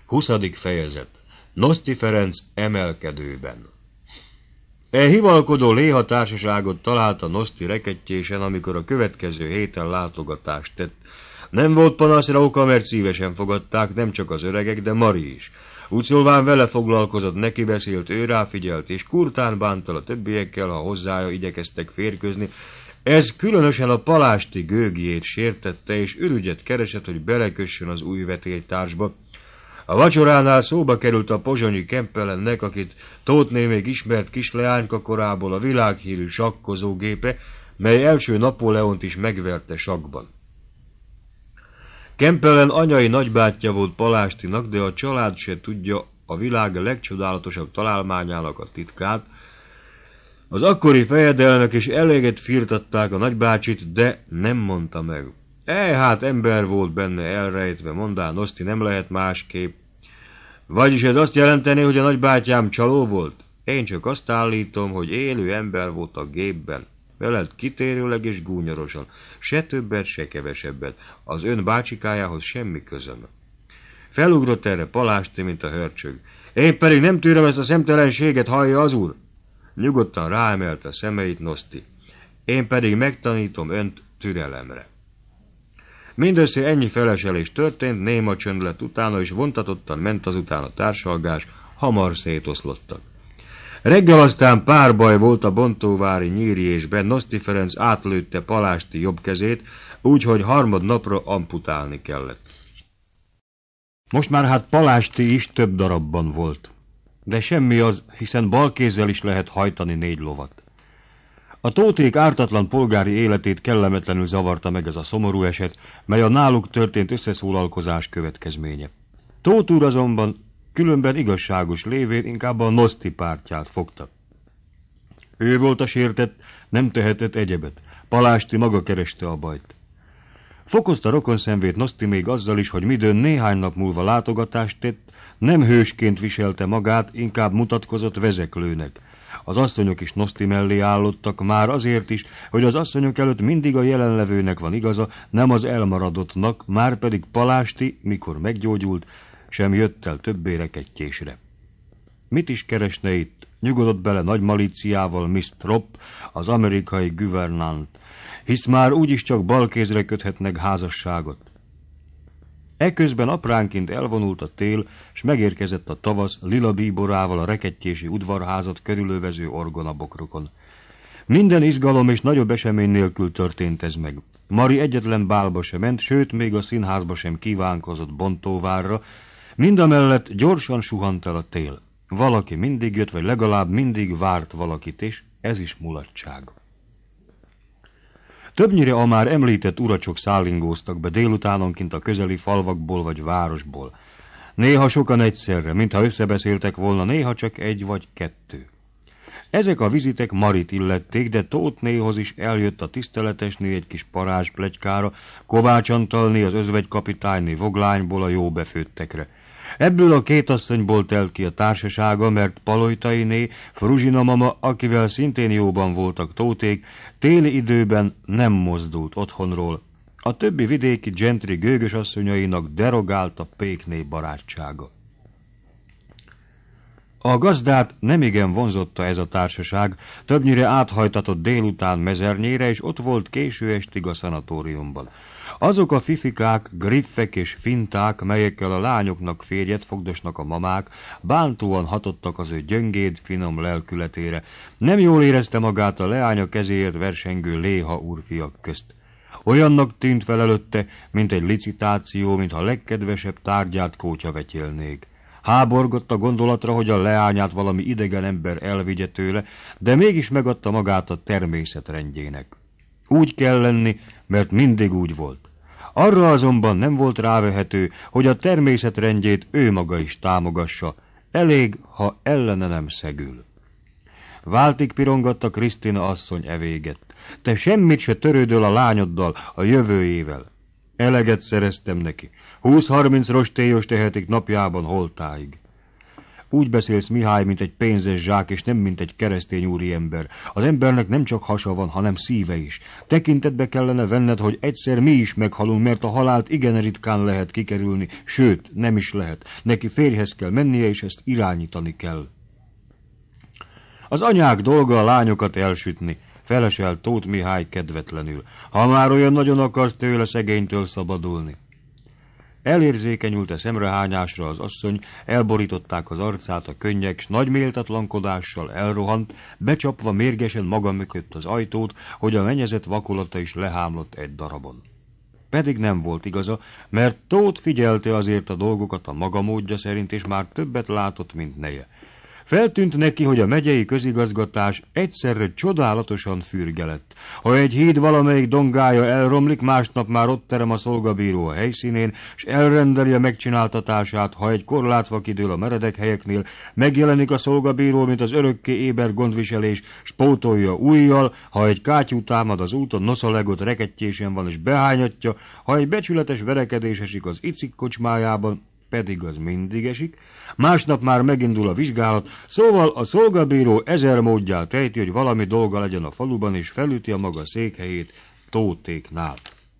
20. fejezet. Noszti Ferenc emelkedőben. Hivalkodó Léha társaságot találta Noszti rekettjésen, amikor a következő héten látogatást tett. Nem volt panaszra oka, mert szívesen fogadták, nem csak az öregek, de Mari is. Úgy szólván vele foglalkozott, neki beszélt, ő ráfigyelt, és kurtán bántal a többiekkel, ha hozzája igyekeztek férkőzni. Ez különösen a palásti gőgjét sértette, és ürügyet keresett, hogy belekössön az új vetélytársba. A vacsoránál szóba került a pozsonyi Kempelennek, akit Tóth Né még ismert kisleányka korából, a világhírű sakkozógépe, mely első Napóleont is megverte sakkban. Kempelen anyai nagybátyja volt Palástinak, de a család se tudja a világ legcsodálatosabb találmányának a titkát. Az akkori fejedelmek is eléget firtatták a nagybácsit, de nem mondta meg. Hát ember volt benne elrejtve, mondá Noszti, nem lehet másképp. Vagyis ez azt jelenteni, hogy a nagybátyám csaló volt? Én csak azt állítom, hogy élő ember volt a gépben. Veled kitérőleg és gúnyorosan. Se többet, se kevesebbet. Az ön bácsikájához semmi közöm. Felugrott erre Palásti, mint a hörcsög. Én pedig nem tűröm ezt a szemtelenséget, hallja az úr? Nyugodtan ráemelte a szemeit Noszti. Én pedig megtanítom önt türelemre. Mindössze ennyi feleselés történt, néma csönd lett utána, és vontatottan ment azután a társalgás, hamar szétoszlottak. Reggel aztán pár baj volt a bontóvári nyírjésben, Noszti Ferenc átlőtte Palásti jobb kezét, úgyhogy harmadnapra amputálni kellett. Most már hát Palásti is több darabban volt. De semmi az, hiszen bal kézzel is lehet hajtani 4 lovat. A Tóthék ártatlan polgári életét kellemetlenül zavarta meg ez a szomorú eset, mely a náluk történt összeszólalkozás következménye. Tóth úr azonban különben igazságos lévén inkább a Noszti pártját fogta. Ő volt a sértett, nem tehetett egyebet. Palásti maga kereste a bajt. Fokozta rokonszenvét Noszti még azzal is, hogy midőn néhány nap múlva látogatást tett, nem hősként viselte magát, inkább mutatkozott vezeklőnek. Az asszonyok is Noszti mellé állottak, már azért is, hogy az asszonyok előtt mindig a jelenlevőnek van igaza, nem az elmaradottnak, már pedig Palásti, mikor meggyógyult, sem jött el többé rekettjésre. Mit is keresne itt? Nyugodott bele nagy malíciával Miss Tropp, az amerikai guvernant, hisz már úgyis csak balkézre köthetnek házasságot. Eközben apránként elvonult a tél, s megérkezett a tavasz lila bíborával a rekettjési udvarházat körülövező orgonabokrokon. Minden izgalom és nagyobb esemény nélkül történt ez meg. Mari egyetlen bálba sem ment, sőt, még a színházba sem kívánkozott Bontóvárra, mindamellett gyorsan suhant el a tél. Valaki mindig jött, vagy legalább mindig várt valakit, és ez is mulatság. Többnyire a már említett uracsok szállingóztak be délutánonként a közeli falvakból vagy városból. Néha sokan egyszerre, mintha összebeszéltek volna, néha csak 1 vagy 2. Ezek a vizitek Marit illették, de Tóth Néhoz is eljött a tiszteletesné egy kis parázspletykára, Kovács Antalné az özvegykapitányné Voglányból a jó befőttekre. Ebből a 2 asszonyból telt ki a társasága, mert Paloytainé, Fruzsina mama, akivel szintén jóban voltak Tóthék, téli időben nem mozdult otthonról. A többi vidéki gentry gőgös asszonyainak derogált a pékné barátsága. A gazdát nemigen vonzotta ez a társaság, többnyire áthajtatott délután Mezernyére, és ott volt késő estig a szanatóriumban. Azok a fifikák, griffek és finták, melyekkel a lányoknak férjet fogdosnak a mamák, bántóan hatottak az ő gyöngéd, finom lelkületére. Nem jól érezte magát a leánya kezéért versengő Léha úrfiak közt. Olyannak tűnt fel előtte, mint egy licitáció, mintha legkedvesebb tárgyát kótyavetyélnék. Háborgott a gondolatra, hogy a leányát valami idegen ember elvigye tőle, de mégis megadta magát a természet rendjének. Úgy kell lenni, mert mindig úgy volt. Arra azonban nem volt rávehető, hogy a természet rendjét ő maga is támogassa, elég, ha ellene nem szegül. Váltig pirongatta Krisztina asszony evéget. Te semmit se törődöl a lányoddal, a jövőjével. Eleget szereztem neki. 20-30 rostélyos tehetik napjában holtáig. Úgy beszélsz, Mihály, mint egy pénzes zsák, és nem mint egy keresztény úriember. Az embernek nem csak hasa van, hanem szíve is. Tekintetbe kellene venned, hogy egyszer mi is meghalunk, mert a halált igen ritkán lehet kikerülni, sőt, nem is lehet. Neki férjhez kell mennie, és ezt irányítani kell. Az anyák dolga a lányokat elsütni, felesel Tóth Mihály kedvetlenül. Ha már olyan nagyon akarsz tőle, szegénytől szabadulni. Elérzékenyült a szemrehányásra az asszony, elborították az arcát a könnyek, s nagy méltatlankodással elrohant, becsapva mérgesen maga mögött az ajtót, hogy a menyezet vakolata is lehámlott egy darabon. Pedig nem volt igaza, mert Tóth figyelte azért a dolgokat a maga módja szerint, és már többet látott, mint neje. Feltűnt neki, hogy a megyei közigazgatás egyszerre csodálatosan fürgelett. Ha egy híd valamelyik dongája elromlik, másnap már ott terem a szolgabíró a helyszínén, s elrendeli a megcsináltatását, ha egy korlátva kidől a meredek helyeknél, megjelenik a szolgabíró, mint az örökké éber gondviselés, s pótolja újjal, ha egy kátyú támad az úton, noszalegot rekettyésen van, és behányatja, ha egy becsületes verekedés esik az icik kocsmájában, pedig az mindig esik, másnap már megindul a vizsgálat, szóval a szolgabíró ezer módját ejti, hogy valami dolga legyen a faluban, és felüti a maga székhelyét Tóthéknál.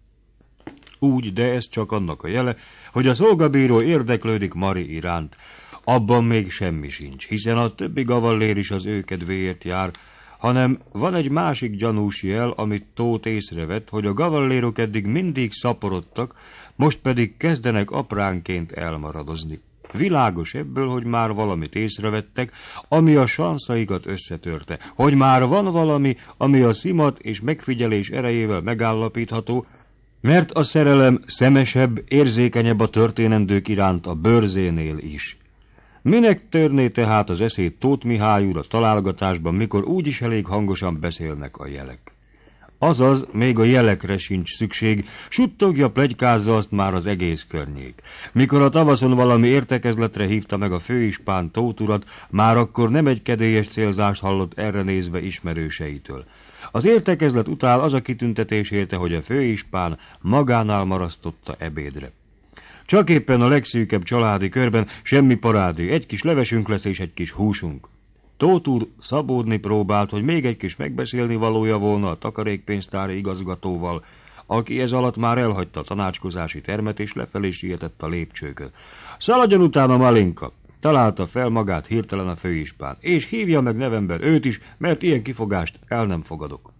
Úgy, de ez csak annak a jele, hogy a szolgabíró érdeklődik Mari iránt. Abban még semmi sincs, hiszen a többi gavallér is az ő kedvéért jár, hanem van egy másik gyanús jel, amit Tóth észrevett, hogy a gavallérok eddig mindig szaporodtak, most pedig kezdenek apránként elmaradozni. Világos ebből, hogy már valamit észrevettek, ami a sanszaikat összetörte, hogy már van valami, ami a szimat és megfigyelés erejével megállapítható, mert a szerelem szemesebb, érzékenyebb a történendők iránt a bőrzénél is. Minek törné tehát az eszét Tóth Mihály úr a találgatásban, mikor úgyis elég hangosan beszélnek a jelek? Azaz, még a jelekre sincs szükség, suttogja, pletykázza azt már az egész környék. Mikor a tavaszon valami értekezletre hívta meg a főispán Tóth urat, már akkor nem egy kedélyes célzást hallott erre nézve ismerőseitől. Az értekezlet után az a kitüntetés érte, hogy a főispán magánál marasztotta ebédre. Csak éppen a legszűkebb családi körben semmi parádi, egy kis levesünk lesz és egy kis húsunk. Tóth úr szabódni próbált, hogy még egy kis megbeszélni valója volna a takarékpénztári igazgatóval, aki ez alatt már elhagyta a tanácskozási termet és lefelé sietett a lépcsőkön. Szaladjon utána Malinka! Találta fel magát hirtelen a főispán, és hívja meg nevemben őt is, mert ilyen kifogást el nem fogadok.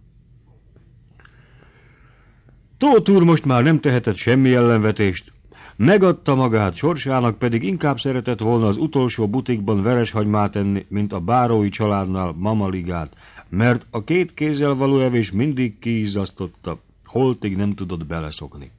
Tóth úr most már nem tehetett semmi ellenvetést, megadta magát sorsának, pedig inkább szeretett volna az utolsó butikban vereshagymát enni, mint a bárói családnál mamaligát, mert a két kézzel való evés mindig kiizzasztotta, holtig nem tudott beleszokni.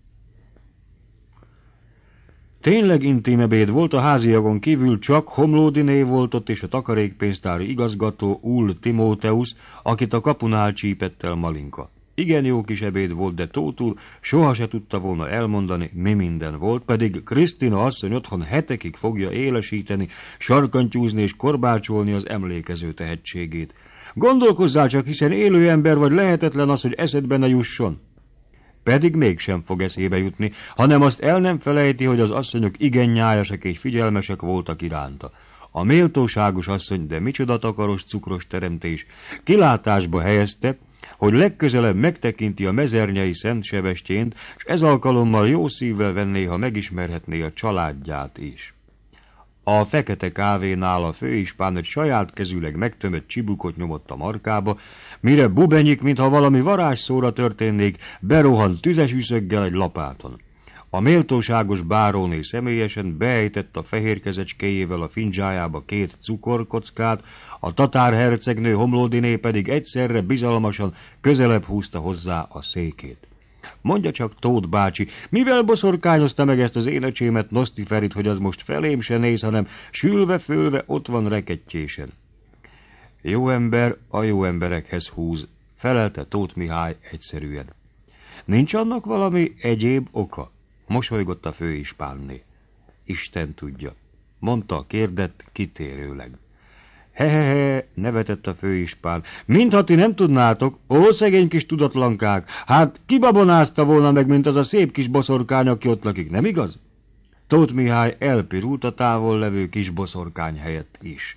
Tényleg intim ebéd volt, a háziagon kívül csak Homlódiné volt ott, és a takarékpénztári igazgató Ull Timóteusz, akit a kapunál csípett el Malinka. Igen jó kis ebéd volt, de Tóth úr soha se tudta volna elmondani, mi minden volt, pedig Krisztina asszony otthon hetekig fogja élesíteni, sarkantyúzni és korbácsolni az emlékező tehetségét. Gondolkozzál csak, hiszen élő ember vagy, lehetetlen az, hogy eszedbe ne jusson. Pedig mégsem fog eszébe jutni, hanem azt el nem felejti, hogy az asszonyok igen nyájasak és figyelmesek voltak iránta. A méltóságos asszony, de micsoda takaros, cukros teremtés, kilátásba helyezte, hogy legközelebb megtekinti a mezernyei Szent Sebestyént, s ez alkalommal jó szívvel venné, ha megismerhetné a családját is. A fekete kávénál a főispán egy saját kezűleg megtömött csibukot nyomott a markába, mire bubenyik, mintha valami varázsszóra történnék, berohant tüzes üszöggel egy lapáton. A méltóságos báróné személyesen beejtett a fehér kezecskéjével a fincsájába 2 cukorkockát, a tatár hercegnő Homlódiné pedig egyszerre bizalmasan közelebb húzta hozzá a székét. Mondja csak, Tóth bácsi, mivel boszorkányozta meg ezt az én öcsémet, Nosztiferit, hogy az most felém se néz, hanem sülve-fölve ott van rekettyésen. Jó ember a jó emberekhez húz, felelte Tóth Mihály egyszerűen. Nincs annak valami egyéb oka? Mosolygott a főispánné. Isten tudja, mondta a kérdett kitérőleg. Hehehe, nevetett a főispán. Mintha ti nem tudnátok, ó, szegény kis tudatlankák, hát kibabonázta volna meg, mint az a szép kis boszorkány, aki ott lakik, nem igaz? Tóth Mihály elpirult a távol levő kis boszorkány helyett is.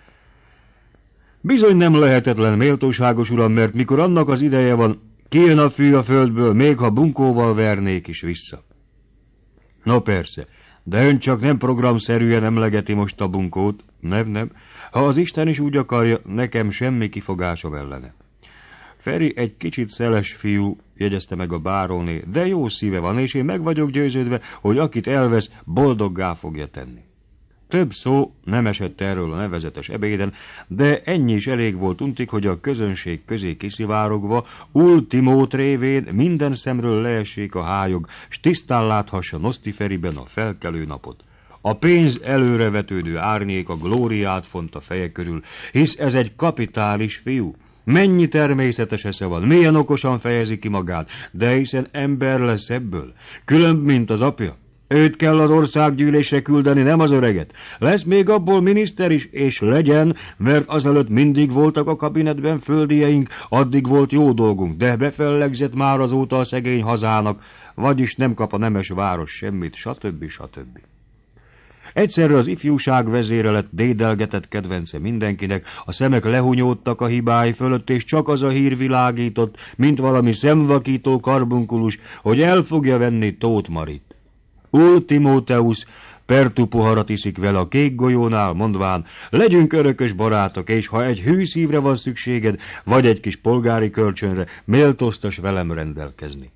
Bizony nem lehetetlen, méltóságos uram, mert mikor annak az ideje van, kijön a fű a földből, még ha bunkóval vernék is vissza. No persze, de ön csak nem programszerűen emlegeti most a bunkót. Nem. Ha az Isten is úgy akarja, nekem semmi kifogásom ellene. Feri egy kicsit szeles fiú, jegyezte meg a báróné, de jó szíve van, és én meg vagyok győződve, hogy akit elvesz, boldoggá fogja tenni. Több szó nem esett erről a nevezetes ebéden, de ennyi is elég volt untig, hogy a közönség közé kiszivárogva, Ultimót révén minden szemről leessék a hályog, s tisztán láthassa Noszti Feriben a felkelő napot. A pénz előrevetődő árnyék a glóriát font a feje körül, hisz ez egy kapitális fiú. Mennyi természetes esze van, milyen okosan fejezi ki magát, de hiszen ember lesz ebből, különb, mint az apja. Őt kell az országgyűlésre küldeni, nem az öreget. Lesz még abból miniszter is, és legyen, mert azelőtt mindig voltak a kabinetben földieink, addig volt jó dolgunk, de befellegzett már azóta a szegény hazának, vagyis nem kap a nemes város semmit, stb. Egyszerre az ifjúság vezére lett dédelgetett kedvence mindenkinek, a szemek lehunyódtak a hibái fölött, és csak az a hír világított, mint valami szemvakító karbunkulus, hogy el fogja venni Tóth Marit. Ultimóteusz pertupoharat iszik vele a kék golyónál, mondván, legyünk örökös barátok, és ha egy hű szívre van szükséged, vagy egy kis polgári kölcsönre, méltóztas velem rendelkezni.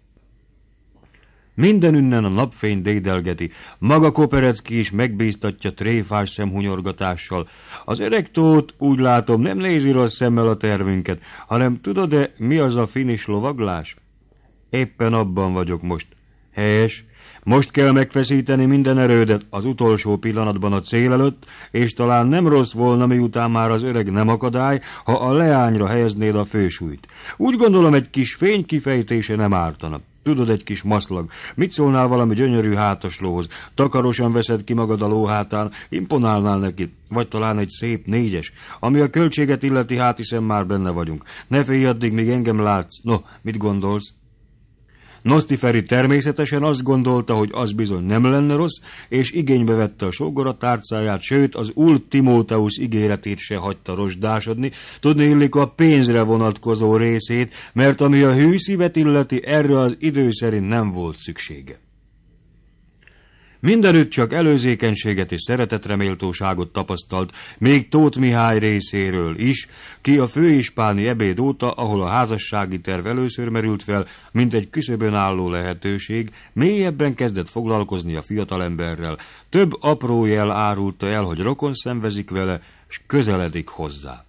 Mindenünnen a napfény dédelgeti, maga Koperecki is megbíztatja tréfás szemhunyorgatással. Az öreg Tóth, úgy látom, nem nézi rossz szemmel a tervünket, hanem tudod-e, mi az a finis lovaglás? Éppen abban vagyok most. Helyes, most kell megfeszíteni minden erődet az utolsó pillanatban a cél előtt, és talán nem rossz volna, miután már az öreg nem akadály, ha a leányra helyeznéd a fősúlyt. Úgy gondolom, egy kis fény kifejtése nem ártana. Tudod, egy kis maszlag. Mit szólnál valami gyönyörű hátaslóhoz? Takarosan veszed ki magad a lóhátán, imponálnál neki. Vagy talán egy szép 4-es. Ami a költséget illeti, hát hiszen már benne vagyunk. Ne félj addig, míg engem látsz. No, mit gondolsz? Noszti Feri természetesen azt gondolta, hogy az bizony nem lenne rossz, és igénybe vette a sógora tárcáját, sőt az Ultimóteusz ígéretét se hagyta rozsdásodni, tudni illik a pénzre vonatkozó részét, mert ami a hű szívet illeti, erre az idő szerint nem volt szüksége. Mindenütt csak előzékenységet és szeretetreméltóságot tapasztalt, még Tóth Mihály részéről is, ki a főispáni ebéd óta, ahol a házassági terv először merült fel, mint egy küszöbön álló lehetőség, mélyebben kezdett foglalkozni a fiatalemberrel. Több apró jel árulta el, hogy rokon szenvezik vele, s közeledik hozzá.